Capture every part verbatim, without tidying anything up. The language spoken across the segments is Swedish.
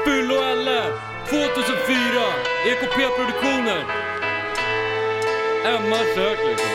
Fyll och Elle tjugohundrafyra E K P-produktioner. Emma kök liksom.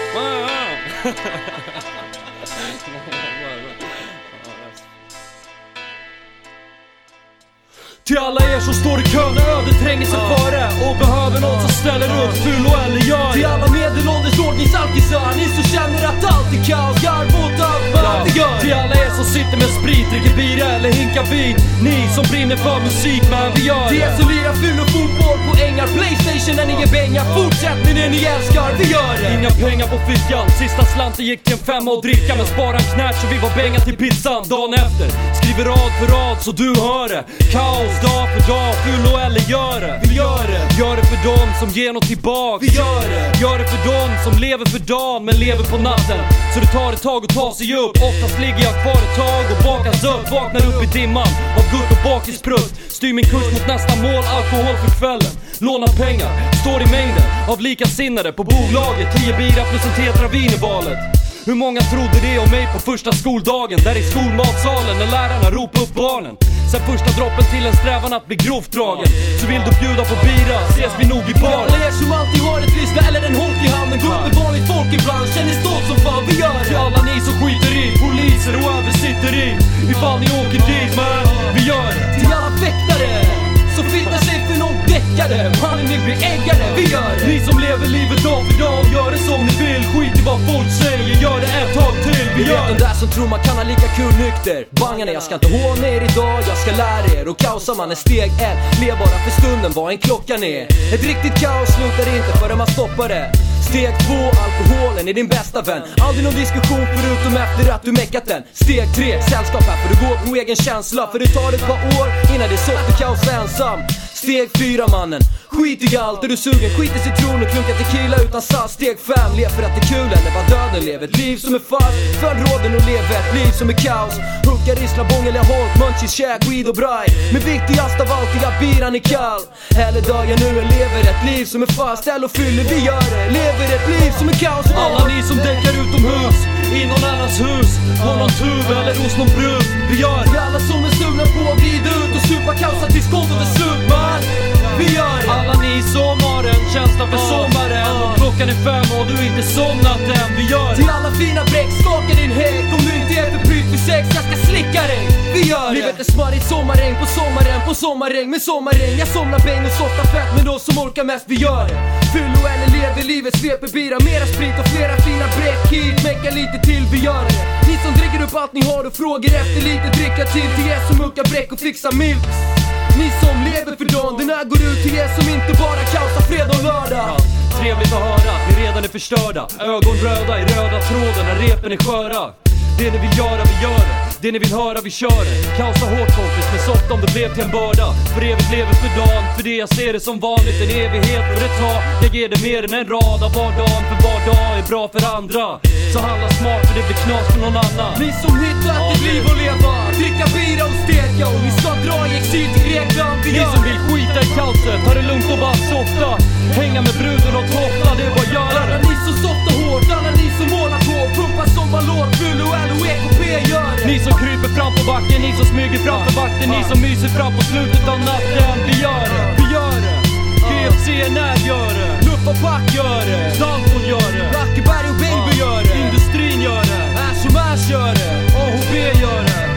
Till alla er som står i kön och ödet tränger sig före och behöver någon som ställer upp, Fyll och Elle gör. Till alla medelålders ordningsalkisar, ni som känner att allt är kaos, garv åt allt man alltid gör. Till alla er som sitter med sprit, dricker bira eller hinkar vin, ni som brinner för musik, men vi gör det. Till er som lirar fyll och fotboll på ängar, Playstation när ni ger pengar, fortsätt med det ni älskar, vi gör det. Inga pengar på fickan, sista slanten gick till en femma och dricka, men spara en knärt så vi var pengar till pizzan dagen efter. Skriver rad för rad så du hör det. Kaos dag för dag, Fyll och Elle gör det. Vi gör det. Gör det för dem som ger något tillbaks. Vi gör det. Gör det för dem som lever för dagen men lever på natten. Så det tar ett tag att ta sig upp. Oftast ligger jag kvar ett tag och bakas upp. Vaknar upp i dimman av gutt och bakisprutt. Styr min kurs mot nästa mål, alkohol för kvällen. Låna pengar, står i mängden av likasinnade på bolaget. Tio bira plus en tetra vin i valet. Hur många trodde det om mig på första skoldagen? Där i skolmatsalen när lärarna ropade upp barnen. Sen första droppen till en strävan att bli grovt dragen. Så vill du bjuda på bira, ses vi nog i baren. Alla er som alltid har ett lyssna eller en holk i handen, går med vanligt folk ibland, känner stolt som fan, vi gör det. Till alla ni som skiter i, poliser och översitter i, ifall ni åker dit, men vi gör det. Till alla väktare som fittar sig för någon däckare, mannen ni blir äggare, vi gör det. Ni som lever livet dag för dag, gör det som ni vill. Skit i vad folk säger, gör det ett tag till, vi gör det. De där som tror man kan ha lika kul nykter, bangarna, jag ska inte håna er idag, jag ska lära er. Och kaosa man är steg ett, lev bara för stunden vad en klockan är. Ett riktigt kaos slutar inte förrän man stoppar det. Steg två, alkoholen är din bästa vän. Aldrig någon diskussion förutom efter att du meckat den. Steg tre, sällskap här för du går på egen känsla. För det tar ett par år innan det är sånt och kaos ensam. Steg fyra mannen, skit i allt, är du sugen, skit i citron och klunka tequila utan salt. Steg fem, lev för att det är kul eller vad döden lever. Ett liv som är fast, följ råden och lev ett liv som är kaos. Hugga, rissla, bång eller holt, munchies, käk, weed och braj. Men viktigast av allt är att biran är kall. Eller dagen nu är lever ett liv som är fast, eller fyller vi gör det. Lever ett liv som är kaos. Alla ni som däckar utomhus, i någon annans hus, på någon tub eller hos någon brud, vi gör det. Till alla som är sugna på att glida ut och supa kaosa tills kontot är slut, man. Vi gör det. Alla ni som har en känsla för sommaren och klockan är fem och du inte somnat än, vi gör det. Till alla fina bräck, skaka din häck. Om du inte är för prytt för sex, jag ska slicka dig. Vi gör det. Livet är smarrigt, sommarregn på sommaren, på sommarregn med sommarregn. Jag somnar bäng och softar fett med de som orkar mest, vi gör det. Fyll och Elle lever livet, sveper bira, mera sprit och flera fina bräck hit. Mecka lite till, vi gör det. Ni som dricker upp allt ni har och frågar efter lite dricka till. Till er som muckar bräck och fixar milks. Ni som lever för dagen, den här går ut till er som inte bara kaosar fredag och lördag. Ja, trevligt att höra, ni redan är förstörda. Ögon röda i röda tråden när repen är sköra. Det ni vill göra, vi gör det. Det ni vill höra, vi kör det. Kaosa hårt kompis, men soft om det blev till en börda. För evigt lever för dagen, för det jag ser det som vanligt. En evighet för ett tag, jag ger det mer än en rad av var dagen. För var dag är bra för andra. Så handla smart för det blir knas för någon annan. Ni som hittat ett liv att leva, dricka bira och steka. Och ni ska dra i exil till Grekland, vi Ni gör som vill skita i kaoset, ta det lugnt och bara softa. Hänga med bruden och tofta, det är bara göra alla det. ni som softar hårt, alla ni som målar på, pumpar som ballon, Fyll och Elle och E K P gör det. Ni som kryper fram på backen, ni som smyger framför vakten, ni som myser fram på slutet av natten, vi gör det, vi gör det. G F C N R gör det, Luff och Pack gör det, Dalton gör det, Rackeberg och Baby gör det. industrin gör det, Ash och Mash gör det. A H B gör det.